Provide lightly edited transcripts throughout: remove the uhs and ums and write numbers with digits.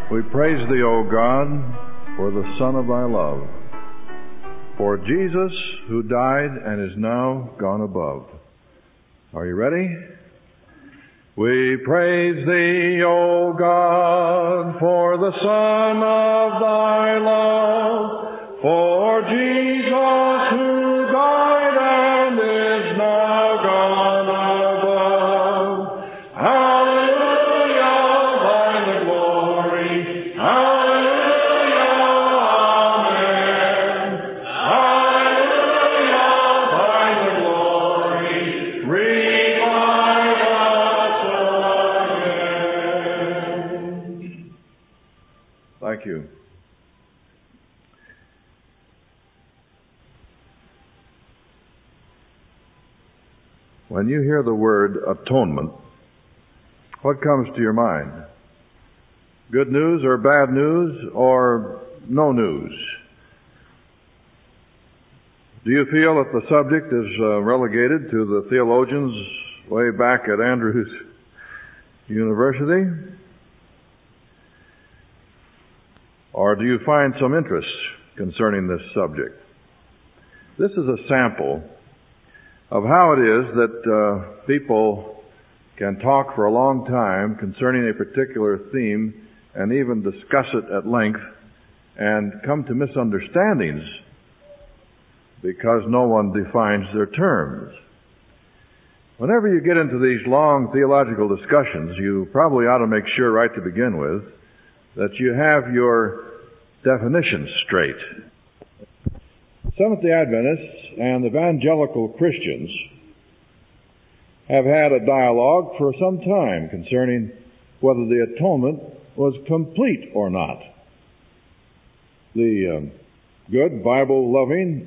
We praise Thee, O God, for the Son of Thy love, for Jesus who died and is now gone above. Are you ready? We praise Thee, O God, for the Son of Thy love, for Jesus who died and is now gone above. Hallelujah, thine the glory. Hallelujah, amen. Hallelujah, thine the glory. Revive us again. Thank you. When you hear the word atonement, what comes to your mind? Good news or bad news or no news? Do you feel that the subject is relegated to the theologians way back at Andrews University? Or do you find some interest concerning this subject? This is a sample of how it is that people can talk for a long time concerning a particular theme and even discuss it at length and come to misunderstandings because no one defines their terms. Whenever you get into these long theological discussions, you probably ought to make sure right to begin with that you have your definitions straight. Seventh-day Adventists and evangelical Christians have had a dialogue for some time concerning whether the atonement was complete or not. The good, Bible-loving,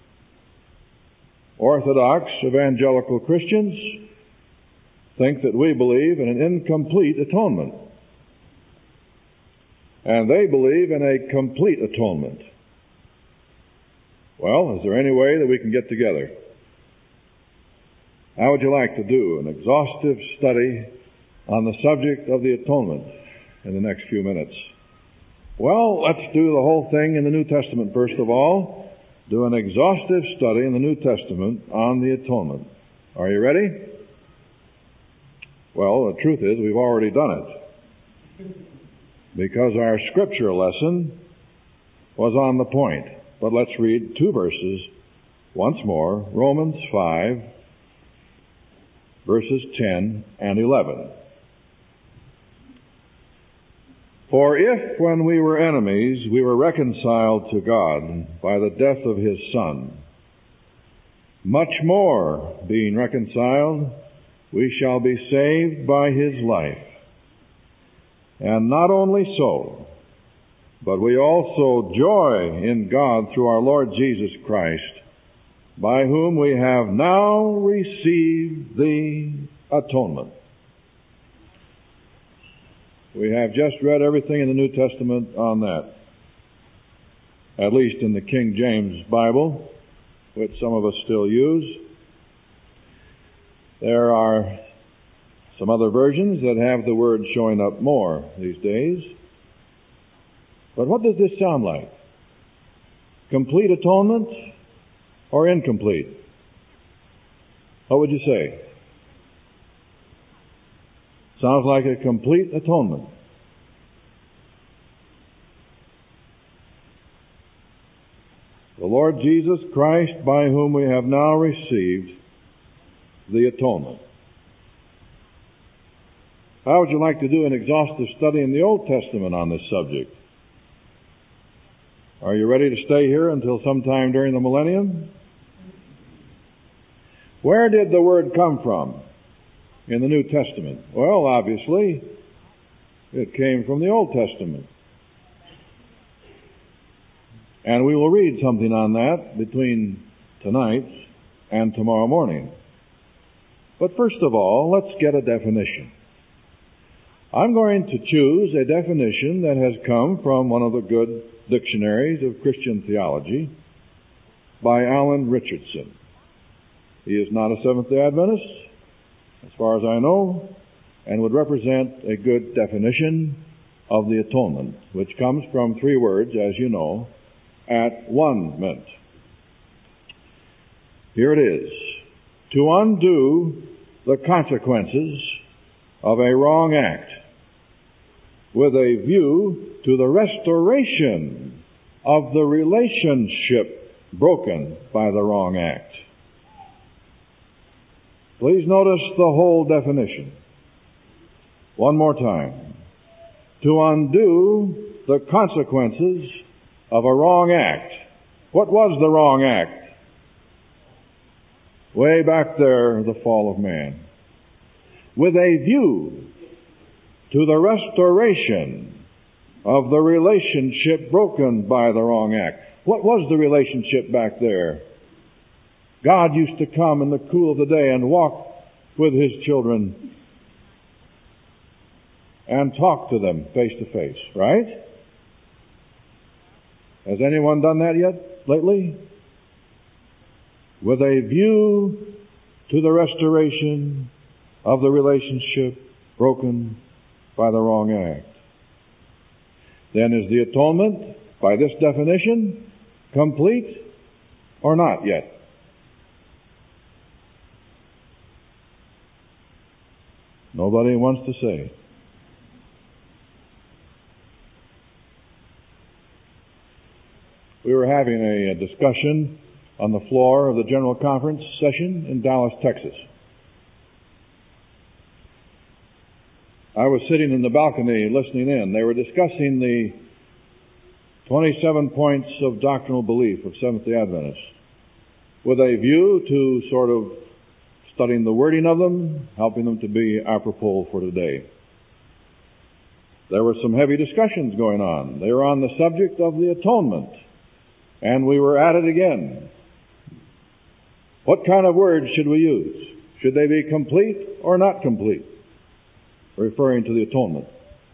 Orthodox evangelical Christians think that we believe in an incomplete atonement. And they believe in a complete atonement. Well, is there any way that we can get together? How would you like to do an exhaustive study on the subject of the atonement in the next few minutes? Well, let's do the whole thing in the New Testament first of all. Do an exhaustive study in the New Testament on the atonement. Are you ready? Well, the truth is we've already done it, because our scripture lesson was on the point. But let's read two verses once more. Romans 5, verses 10 and 11. For if, when we were enemies, we were reconciled to God by the death of His Son, much more, being reconciled, we shall be saved by His life. And not only so, but we also joy in God through our Lord Jesus Christ, by whom we have now received the atonement. We have just read everything in the New Testament on that, at least in the King James Bible, which some of us still use. There are some other versions that have the word showing up more these days. But what does this sound like? Complete atonement or incomplete? What would you say? Sounds like a complete atonement. The Lord Jesus Christ, by whom we have now received the atonement. How would you like to do an exhaustive study in the Old Testament on this subject? Are you ready to stay here until sometime during the millennium? Where did the word come from in the New Testament? Well, obviously, it came from the Old Testament. And we will read something on that between tonight and tomorrow morning. But first of all, let's get a definition. I'm going to choose a definition that has come from one of the good dictionaries of Christian theology by Alan Richardson. He is not a Seventh-day Adventist, as far as I know, and would represent a good definition of the atonement, which comes from three words, as you know, at one-ment. Here it is: to undo the consequences of a wrong act with a view to the restoration of the relationship broken by the wrong act. Please notice the whole definition. One more time. To undo the consequences of a wrong act. What was the wrong act? Way back there, the fall of man. With a view to the restoration of the relationship broken by the wrong act. What was the relationship back there? God used to come in the cool of the day and walk with His children and talk to them face to face, right? Has anyone done that yet lately? With a view to the restoration of the relationship broken by the wrong act. Then is the atonement, by this definition, complete or not yet? Nobody wants to say. We were having a discussion on the floor of the General Conference session in Dallas, Texas. I was sitting in the balcony listening in. They were discussing the 27 points of doctrinal belief of Seventh-day Adventists with a view to sort of studying the wording of them, helping them to be apropos for today. There were some heavy discussions going on. They were on the subject of the atonement. And we were at it again. What kind of words should we use? Should they be complete or not complete? Referring to the atonement.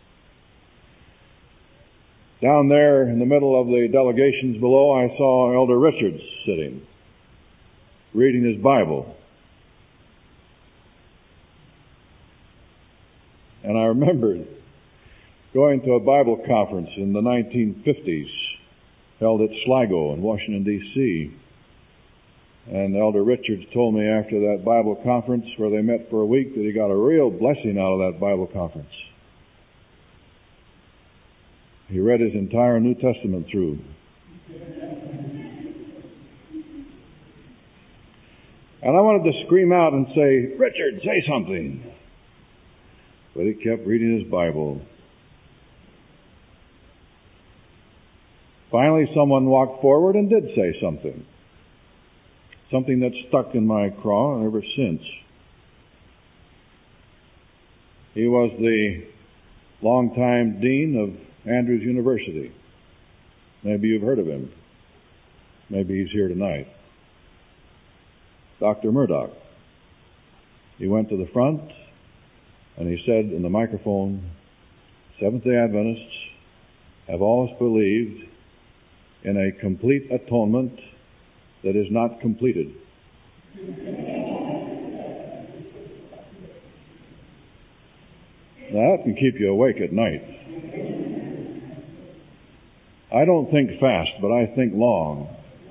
Down there in the middle of the delegations below, I saw Elder Richards sitting, reading his Bible. And I remembered going to a Bible conference in the 1950s, held at Sligo in Washington, D.C. And Elder Richards told me after that Bible conference, where they met for a week, that he got a real blessing out of that Bible conference. He read his entire New Testament through. And I wanted to scream out and say, "Richard, say something." But he kept reading his Bible. Finally, someone walked forward and did say something. Something that's stuck in my craw ever since. He was the longtime dean of Andrews University. Maybe you've heard of him. Maybe he's here tonight. Dr. Murdoch. He went to the front and he said in the microphone, "Seventh-day Adventists have always believed in a complete atonement that is not completed." Now that can keep you awake at night. I don't think fast, but I think long.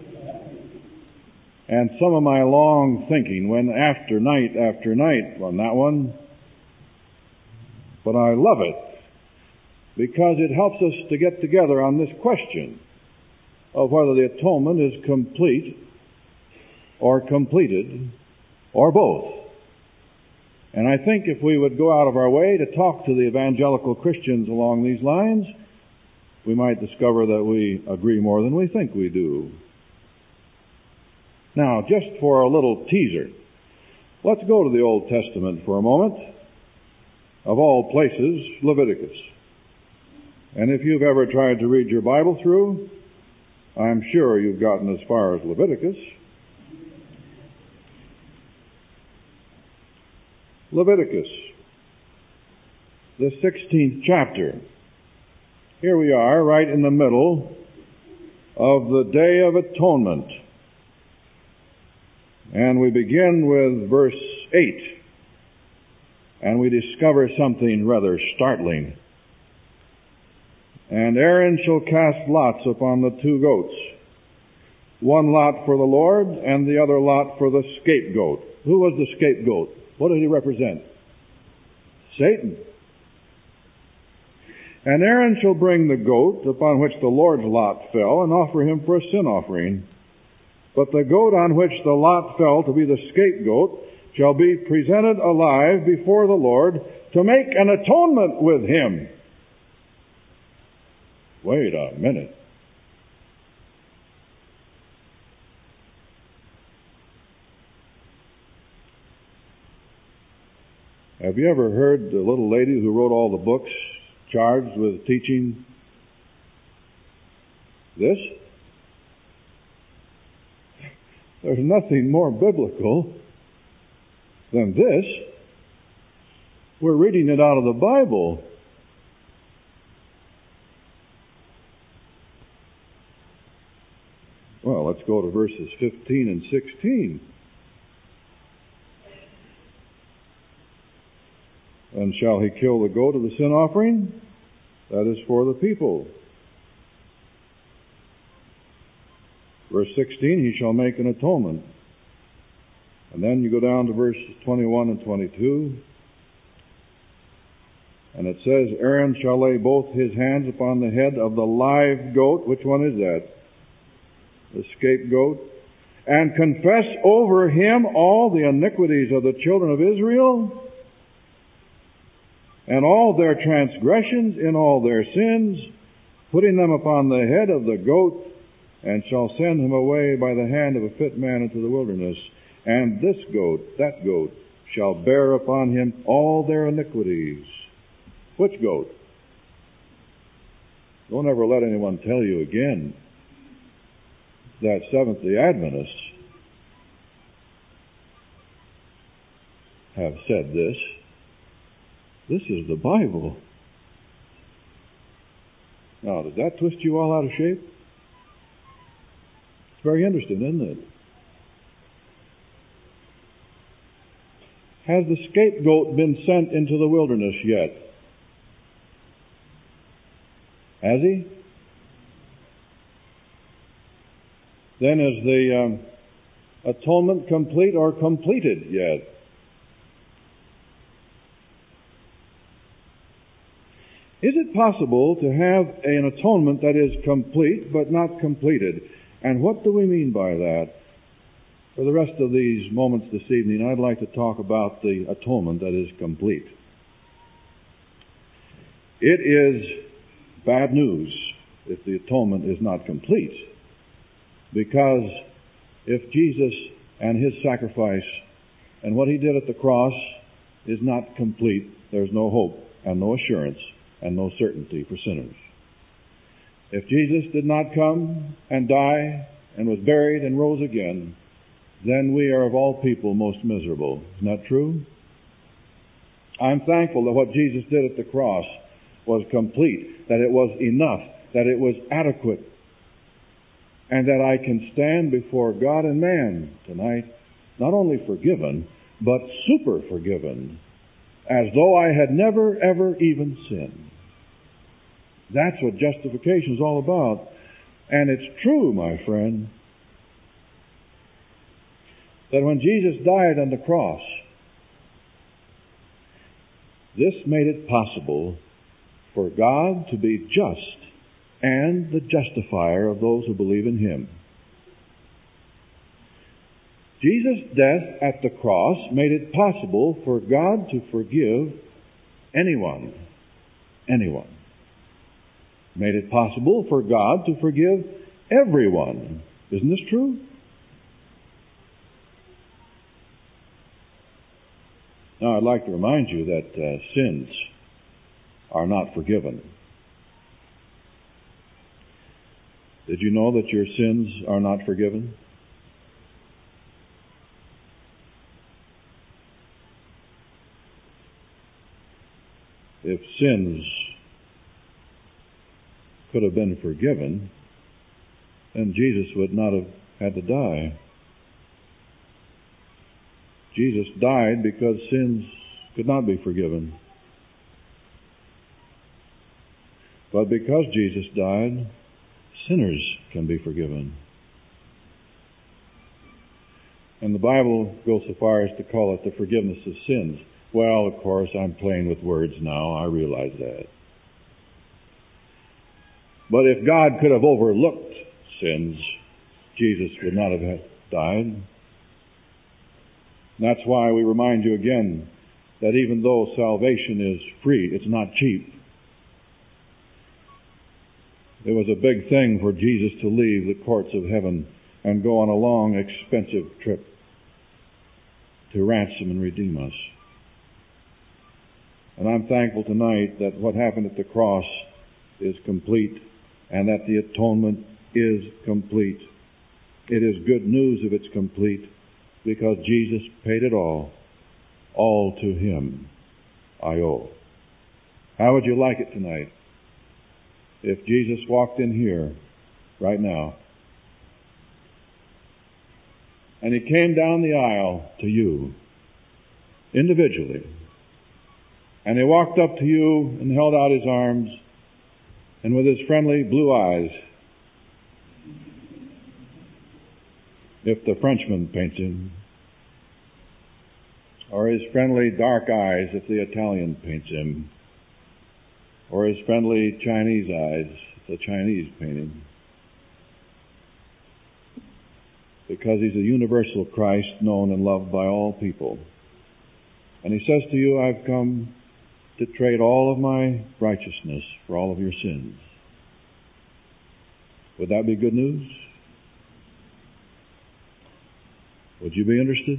And some of my long thinking went after night on that one. But I love it because it helps us to get together on this question of whether the atonement is complete or completed or both. And I think if we would go out of our way to talk to the evangelical Christians along these lines, we might discover that we agree more than we think we do. Now, just for a little teaser, let's go to the Old Testament for a moment. Of all places, Leviticus. And if you've ever tried to read your Bible through, I'm sure you've gotten as far as Leviticus. Leviticus, the 16th chapter. Here we are, right in the middle of the Day of Atonement. And we begin with verse 8. And we discover something rather startling. And Aaron shall cast lots upon the 2 goats, one lot for the Lord, and the other lot for the scapegoat. Who was the scapegoat? What did he represent? Satan. And Aaron shall bring the goat upon which the Lord's lot fell, and offer him for a sin offering. But the goat on which the lot fell to be the scapegoat shall be presented alive before the Lord to make an atonement with him. Wait a minute. Have you ever heard the little lady who wrote all the books charged with teaching this? There's nothing more biblical than this. We're reading it out of the Bible. Well, let's go to verses 15 and 16. And shall he kill the goat of the sin offering? That is for the people. Verse 16, he shall make an atonement. And then you go down to verses 21 and 22. And it says, Aaron shall lay both his hands upon the head of the live goat. Which one is that? The scapegoat. And confess over him all the iniquities of the children of Israel, and all their transgressions in all their sins, putting them upon the head of the goat, and shall send him away by the hand of a fit man into the wilderness. And this goat, that goat, shall bear upon him all their iniquities. Which goat? Don't ever let anyone tell you again that Seventh-day Adventists have said this. This is the Bible. Now, does that twist you all out of shape? It's very interesting, isn't it? Has the scapegoat been sent into the wilderness yet? Has he? Then is the atonement complete or completed yet? Is it possible to have an atonement that is complete but not completed? And what do we mean by that? For the rest of these moments this evening, I'd like to talk about the atonement that is complete. It is bad news if the atonement is not complete, because if Jesus and his sacrifice and what he did at the cross is not complete, there's no hope and no assurance and no certainty for sinners. If Jesus did not come and die and was buried and rose again, then we are of all people most miserable. Isn't that true? I'm thankful that what Jesus did at the cross was complete, that it was enough, that it was adequate, and that I can stand before God and man tonight, not only forgiven, but super forgiven, as though I had never, ever even sinned. That's what justification is all about. And it's true, my friend, that when Jesus died on the cross, this made it possible for God to be just and the justifier of those who believe in him. Jesus' death at the cross made it possible for God to forgive anyone. Anyone. Made it possible for God to forgive everyone. Isn't this true? Now, I'd like to remind you that sins are not forgiven. Did you know that your sins are not forgiven? If sins could have been forgiven, then Jesus would not have had to die. Jesus died because sins could not be forgiven. But because Jesus died, sinners can be forgiven. And the Bible goes so far as to call it the forgiveness of sins. Well, of course, I'm playing with words now. I realize that. But if God could have overlooked sins, Jesus would not have died. And that's why we remind you again that even though salvation is free, it's not cheap. It was a big thing for Jesus to leave the courts of heaven and go on a long, expensive trip to ransom and redeem us. And I'm thankful tonight that what happened at the cross is complete and that the atonement is complete. It is good news if it's complete because Jesus paid it all. All to Him I owe. How would you like it tonight if Jesus walked in here right now and He came down the aisle to you individually, and He walked up to you and held out His arms, and with His friendly blue eyes, if the Frenchman paints Him, or His friendly dark eyes if the Italian paints Him, or His friendly Chinese eyes if the Chinese paint Him. Because He's a universal Christ known and loved by all people. And He says to you, I've come to trade all of my righteousness for all of your sins. Would that be good news? Would you be interested?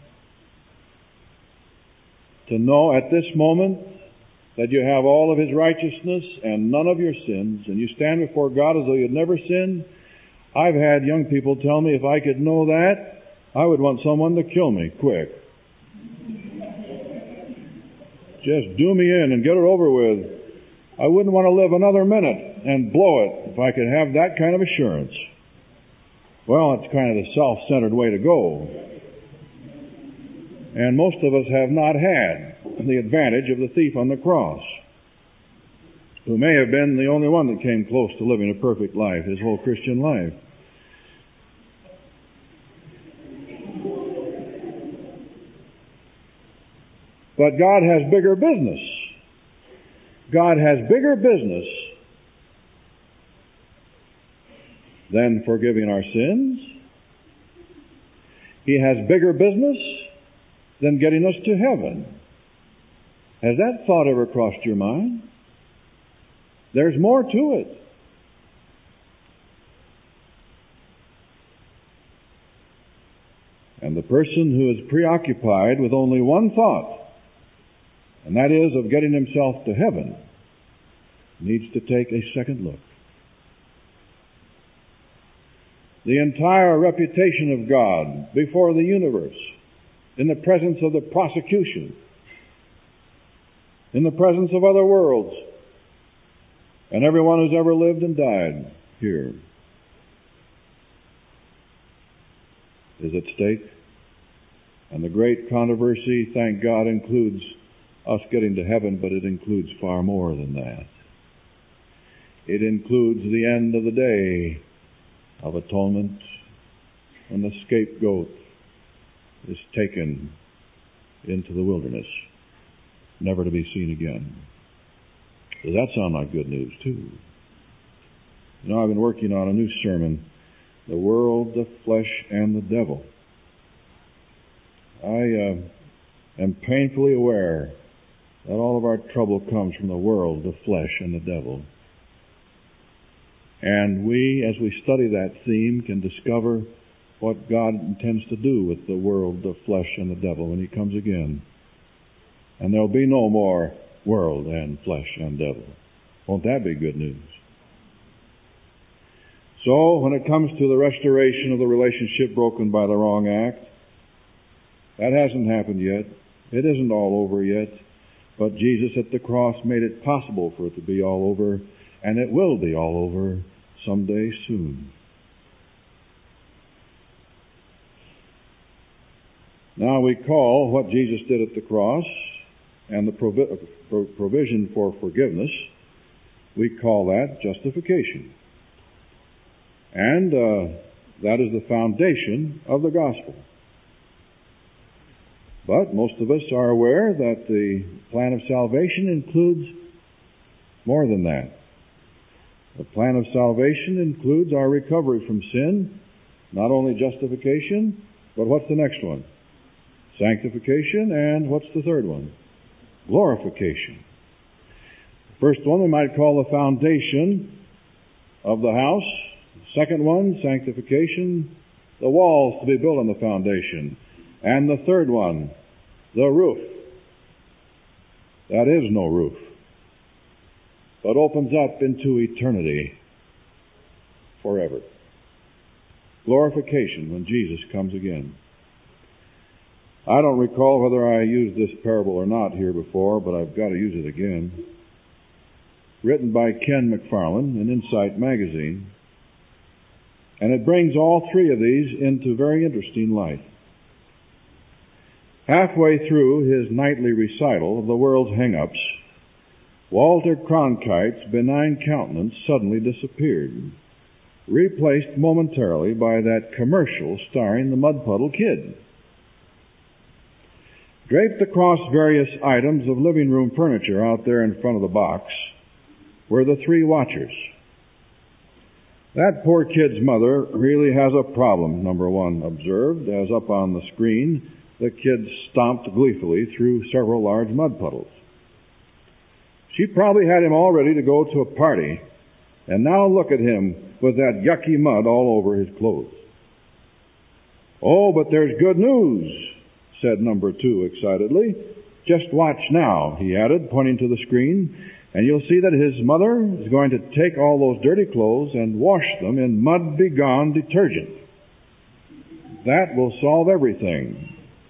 To know at this moment that you have all of His righteousness and none of your sins, and you stand before God as though you'd never sinned. I've had young people tell me if I could know that, I would want someone to kill me quick. Just do me in and get it over with. I wouldn't want to live another minute and blow it if I could have that kind of assurance. Well, it's kind of the self-centered way to go. And most of us have not had the advantage of the thief on the cross, who may have been the only one that came close to living a perfect life, his whole Christian life. But God has bigger business. God has bigger business than forgiving our sins. He has bigger business than getting us to heaven. Has that thought ever crossed your mind? There's more to it. And the person who is preoccupied with only one thought, and that is of getting himself to heaven, needs to take a second look. The entire reputation of God before the universe, in the presence of the prosecution, in the presence of other worlds, and everyone who's ever lived and died here, is at stake. And the great controversy, thank God, includes us getting to heaven, but it includes far more than that. It includes the end of the day of atonement, when the scapegoat is taken into the wilderness, never to be seen again. Does that sound like good news, too? You know, I've been working on a new sermon, The World, the Flesh, and the Devil. I am painfully aware that all of our trouble comes from the world, the flesh, and the devil. And we, as we study that theme, can discover what God intends to do with the world, the flesh, and the devil when He comes again. And there'll be no more world and flesh and devil. Won't that be good news? So, when it comes to the restoration of the relationship broken by the wrong act, that hasn't happened yet. It isn't all over yet. But Jesus at the cross made it possible for it to be all over, and it will be all over someday soon. Now we call what Jesus did at the cross and the provision for forgiveness We call that justification. And that is the foundation of the gospel. But most of us are aware that the plan of salvation includes more than that. The plan of salvation includes our recovery from sin, not only justification, but what's the next one? Sanctification, and what's the third one? Glorification. The first one we might call the foundation of the house. The second one, sanctification, the walls to be built on the foundation. And the third one, the roof. That is no roof, but opens up into eternity forever. Glorification when Jesus comes again. I don't recall whether I used this parable or not here before, but I've got to use it again. Written by Ken McFarland in Insight Magazine. And it brings all three of these into very interesting light. Halfway through his nightly recital of the world's hang-ups, Walter Cronkite's benign countenance suddenly disappeared, replaced momentarily by that commercial starring the Mud Puddle Kid. Draped across various items of living room furniture out there in front of the box were the three watchers. That poor kid's mother really has a problem, number one observed, as up on the screen the kid stomped gleefully through several large mud puddles. She probably had him all ready to go to a party, and now look at him with that yucky mud all over his clothes. Oh, but there's good news, said number two excitedly. Just watch now, he added, pointing to the screen, and you'll see that his mother is going to take all those dirty clothes and wash them in mud-begone detergent. That will solve everything.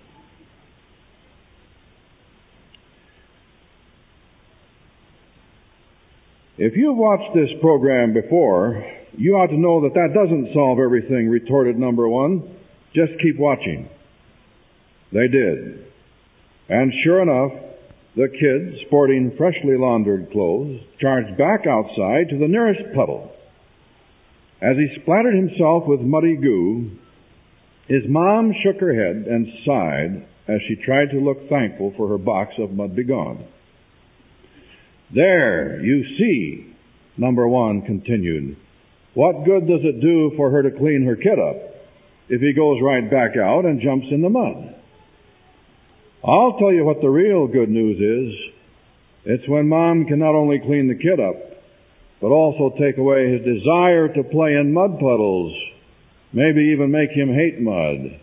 If you've watched this program before, you ought to know that that doesn't solve everything, retorted number one. Just keep watching. They did. And sure enough, the kid, sporting freshly laundered clothes, charged back outside to the nearest puddle. As he splattered himself with muddy goo, his mom shook her head and sighed as she tried to look thankful for her box of mud begone. There, you see, number one continued. What good does it do for her to clean her kid up if he goes right back out and jumps in the mud? I'll tell you what the real good news is. It's when Mom can not only clean the kid up, but also take away his desire to play in mud puddles, maybe even make him hate mud.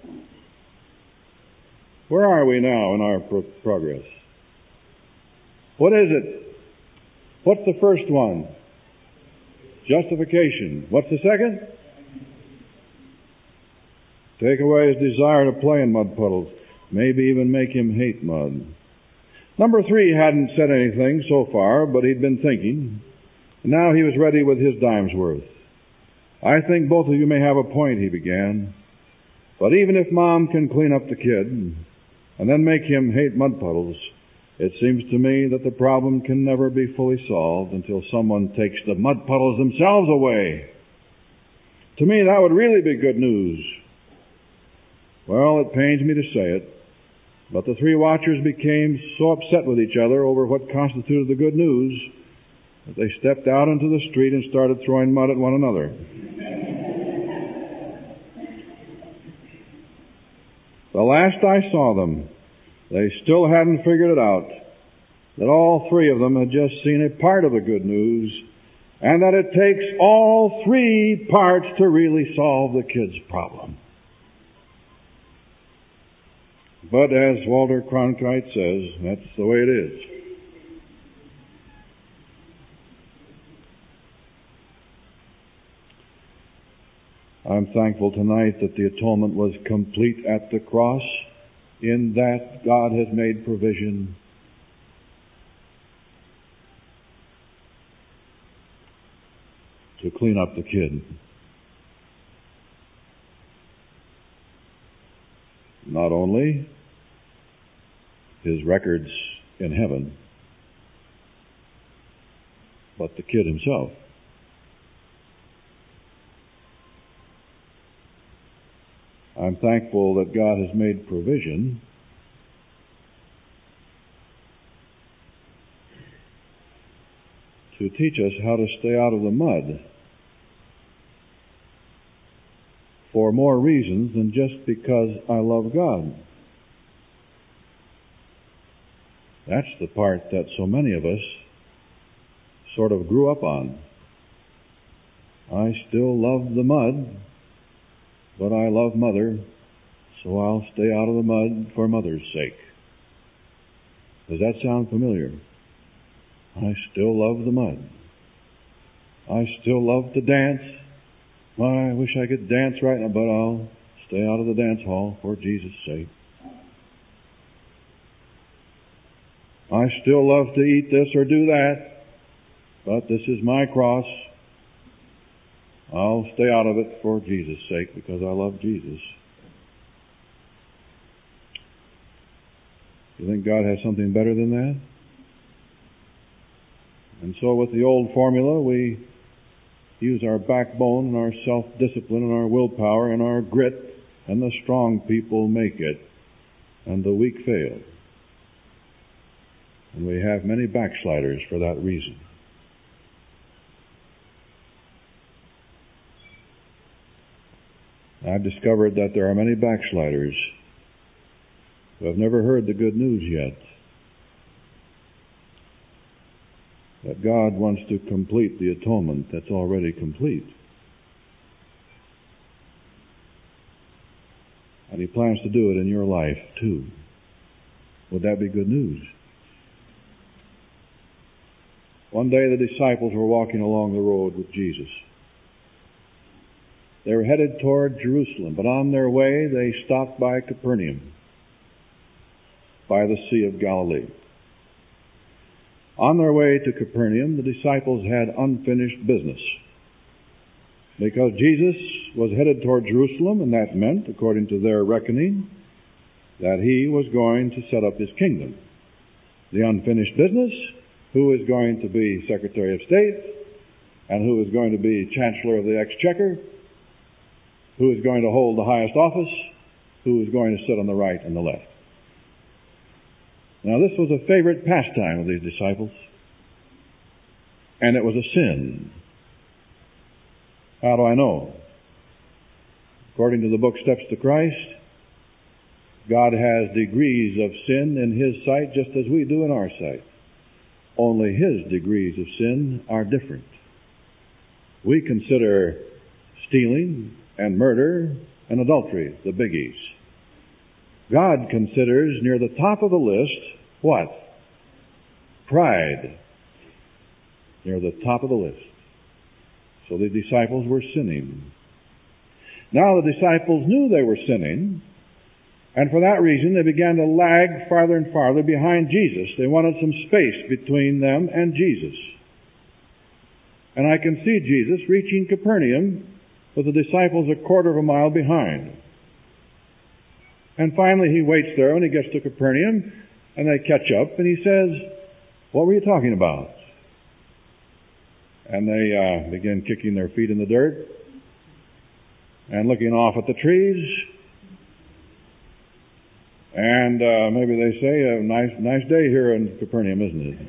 Where are we now in our progress? What is it? What's the first one? Justification. What's the second? Take away his desire to play in mud puddles. Maybe even make him hate mud. Number three hadn't said anything so far, but he'd been thinking. And now he was ready with his dime's worth. I think both of you may have a point, he began. But even if Mom can clean up the kid and then make him hate mud puddles, it seems to me that the problem can never be fully solved until someone takes the mud puddles themselves away. To me, that would really be good news. Well, it pains me to say it, but the three watchers became so upset with each other over what constituted the good news that they stepped out into the street and started throwing mud at one another. The last I saw them, they still hadn't figured it out, that all three of them had just seen a part of the good news, and that it takes all three parts to really solve the kid's problem. But as Walter Cronkite says, that's the way it is. I'm thankful tonight that the atonement was complete at the cross, in that God has made provision to clean up the kid. Not only his records in heaven, but the kid himself. I'm thankful that God has made provision to teach us how to stay out of the mud for more reasons than just because I love God. That's the part that so many of us sort of grew up on. I still love the mud, but I love Mother, so I'll stay out of the mud for Mother's sake. Does that sound familiar? I still love the mud. I still love to dance. I wish I could dance right now, but I'll stay out of the dance hall for Jesus' sake. I still love to eat this or do that, but this is my cross. I'll stay out of it for Jesus' sake because I love Jesus. You think God has something better than that? And so with the old formula, we use our backbone and our self-discipline and our willpower and our grit, and the strong people make it, and the weak fail. And we have many backsliders for that reason. I've discovered that there are many backsliders who have never heard the good news yet, that God wants to complete the atonement that's already complete. And He plans to do it in your life too. Would that be good news? One day the disciples were walking along the road with Jesus. They were headed toward Jerusalem, but on their way they stopped by Capernaum, by the Sea of Galilee. On their way to Capernaum, the disciples had unfinished business, because Jesus was headed toward Jerusalem, and that meant, according to their reckoning, that He was going to set up His kingdom. The unfinished business: who is going to be Secretary of State, and who is going to be Chancellor of the Exchequer, who is going to hold the highest office, who is going to sit on the right and the left. Now, this was a favorite pastime of these disciples, and it was a sin. How do I know? According to the book Steps to Christ, God has degrees of sin in His sight just as we do in our sight. Only His degrees of sin are different. We consider stealing and murder and adultery the biggies. God considers near the top of the list what? Pride. Near the top of the list. So the disciples were sinning. Now the disciples knew they were sinning, and for that reason they began to lag farther and farther behind Jesus. They wanted some space between them and Jesus. And I can see Jesus reaching Capernaum with the disciples a quarter of a mile behind. And finally He waits there when He gets to Capernaum, and they catch up, and He says, "What were you talking about?" And they begin kicking their feet in the dirt and looking off at the trees. And maybe they say, "A nice day here in Capernaum, isn't it?"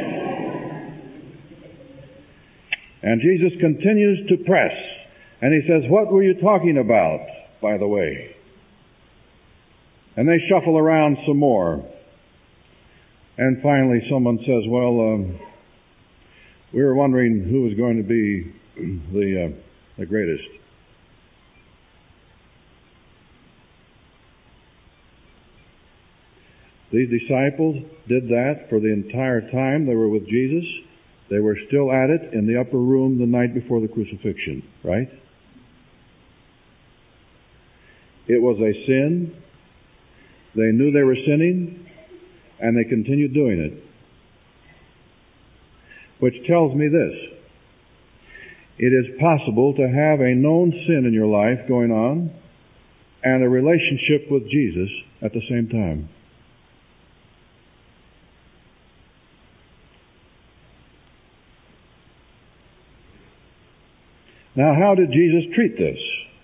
And Jesus continues to press. And He says, "What were you talking about, by the way?" And they shuffle around some more. And finally someone says, "Well, we were wondering who was going to be the greatest." These disciples did that for the entire time they were with Jesus. They were still at it in the upper room the night before the crucifixion, right? It was a sin. They knew they were sinning, and they continued doing it. Which tells me this: it is possible to have a known sin in your life going on and a relationship with Jesus at the same time. Now, how did Jesus treat this?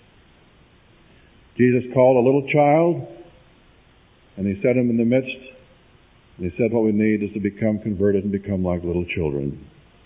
Jesus called a little child, and he set him in the midst, and he said what we need is to become converted and become like little children.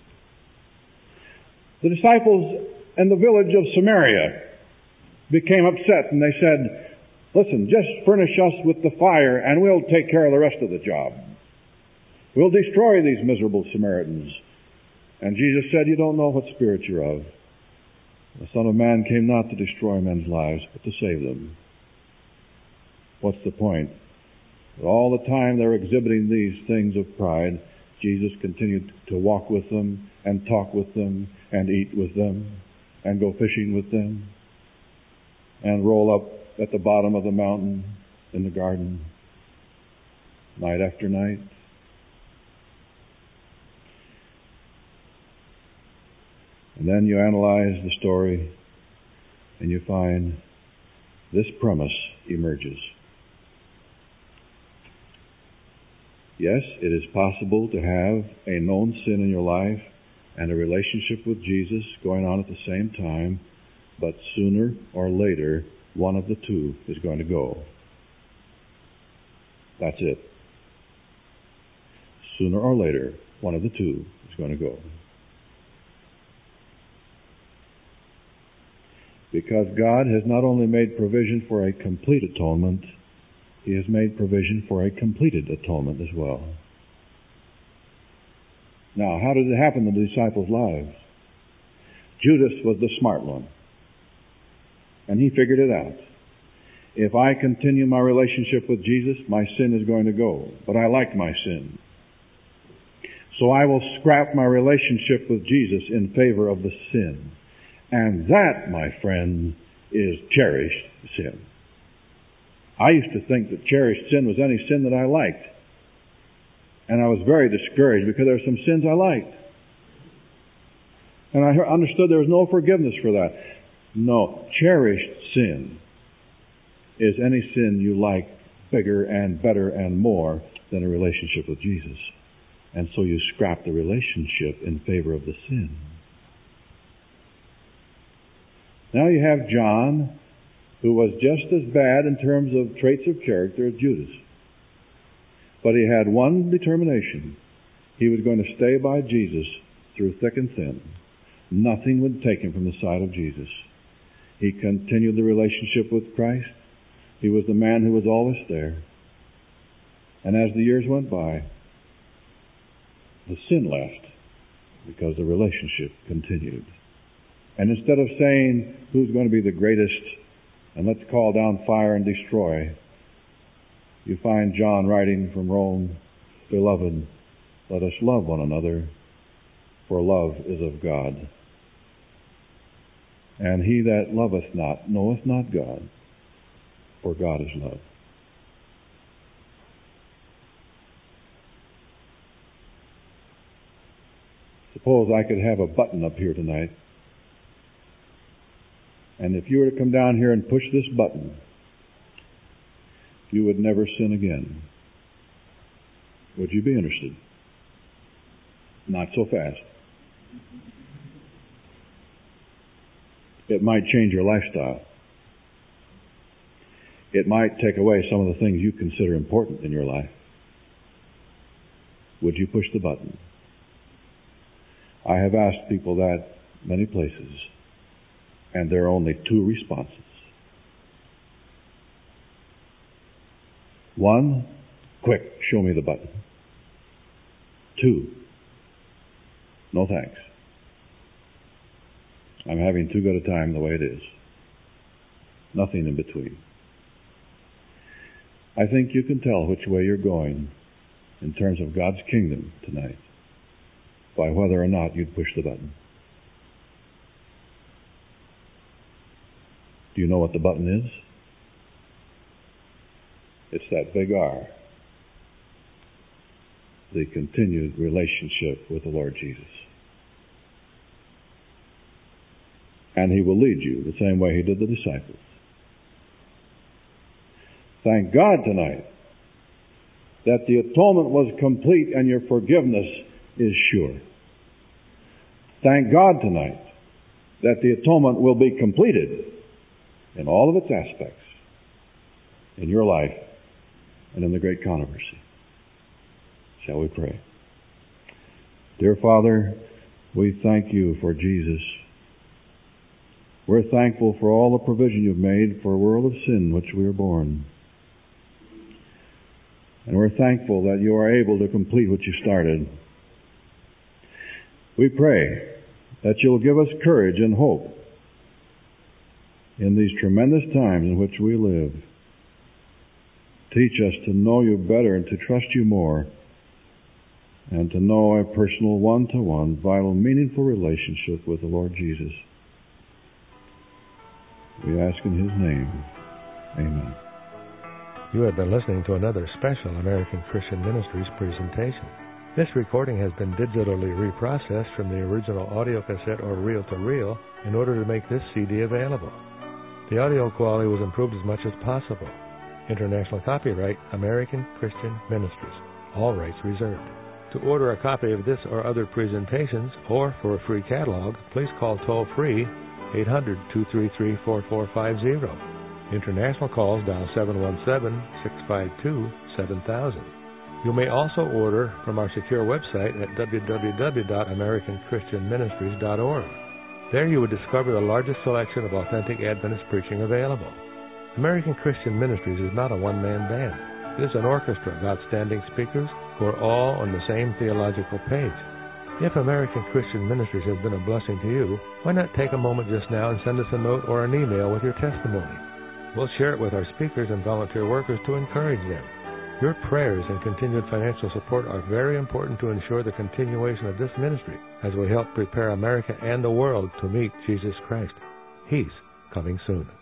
The disciples in the village of Samaria became upset, and they said, listen, just furnish us with the fire, and we'll take care of the rest of the job. We'll destroy these miserable Samaritans. And Jesus said, you don't know what spirit you're of. The Son of Man came not to destroy men's lives, but to save them. What's the point? All the time they're exhibiting these things of pride, Jesus continued to walk with them and talk with them and eat with them and go fishing with them and roll up at the bottom of the mountain in the garden night after night. And then you analyze the story and you find this premise emerges. Yes, it is possible to have a known sin in your life and a relationship with Jesus going on at the same time, but sooner or later, one of the two is going to go. That's it. Sooner or later, one of the two is going to go. Because God has not only made provision for a complete atonement, He has made provision for a completed atonement as well. Now, how did it happen in the disciples' lives? Judas was the smart one. And he figured it out. If I continue my relationship with Jesus, my sin is going to go. But I like my sin. So I will scrap my relationship with Jesus in favor of the sin. And that, my friend, is cherished sin. I used to think that cherished sin was any sin that I liked. And I was very discouraged because there were some sins I liked. And I understood there was no forgiveness for that. No, cherished sin is any sin you like bigger and better and more than a relationship with Jesus. And so you scrap the relationship in favor of the sin. Now you have John, who was just as bad in terms of traits of character as Judas. But he had one determination. He was going to stay by Jesus through thick and thin. Nothing would take him from the side of Jesus. He continued the relationship with Christ. He was the man who was always there. And as the years went by, the sin left because the relationship continued. And instead of saying, who's going to be the greatest, and let's call down fire and destroy, you find John writing from Rome, Beloved, let us love one another, for love is of God. And he that loveth not knoweth not God, for God is love. Suppose I could have a button up here tonight, and if you were to come down here and push this button, you would never sin again. Would you be interested? Not so fast. It might change your lifestyle. It might take away some of the things you consider important in your life. Would you push the button? I have asked people that many places, and there are only two responses. One, quick, show me the button. Two, no thanks. I'm having too good a time the way it is. Nothing in between. I think you can tell which way you're going in terms of God's kingdom tonight by whether or not you'd push the button. Do you know what the button is? It's that big R. The continued relationship with the Lord Jesus. And He will lead you the same way He did the disciples. Thank God tonight that the atonement was complete and your forgiveness is sure. Thank God tonight that the atonement will be completed in all of its aspects in your life and in the great controversy. Shall we pray? Dear Father, we thank you for Jesus. We're thankful for all the provision you've made for a world of sin in which we are born. And we're thankful that you are able to complete what you started. We pray that you'll give us courage and hope in these tremendous times in which we live. Teach us to know you better and to trust you more, and to know a personal one-to-one, vital, meaningful relationship with the Lord Jesus. We ask in His name. Amen. You have been listening to another special American Christian Ministries presentation. This recording has been digitally reprocessed from the original audio cassette or reel-to-reel in order to make this CD available. The audio quality was improved as much as possible. International copyright, American Christian Ministries. All rights reserved. To order a copy of this or other presentations, or for a free catalog, please call toll-free 800-233-4450. International calls dial 717-652-7000. You may also order from our secure website at www.americanchristianministries.org. There you will discover the largest selection of authentic Adventist preaching available. American Christian Ministries is not a one-man band. It is an orchestra of outstanding speakers who are all on the same theological page. If American Christian Ministries has been a blessing to you, why not take a moment just now and send us a note or an email with your testimony? We'll share it with our speakers and volunteer workers to encourage them. Your prayers and continued financial support are very important to ensure the continuation of this ministry as we help prepare America and the world to meet Jesus Christ. He's coming soon.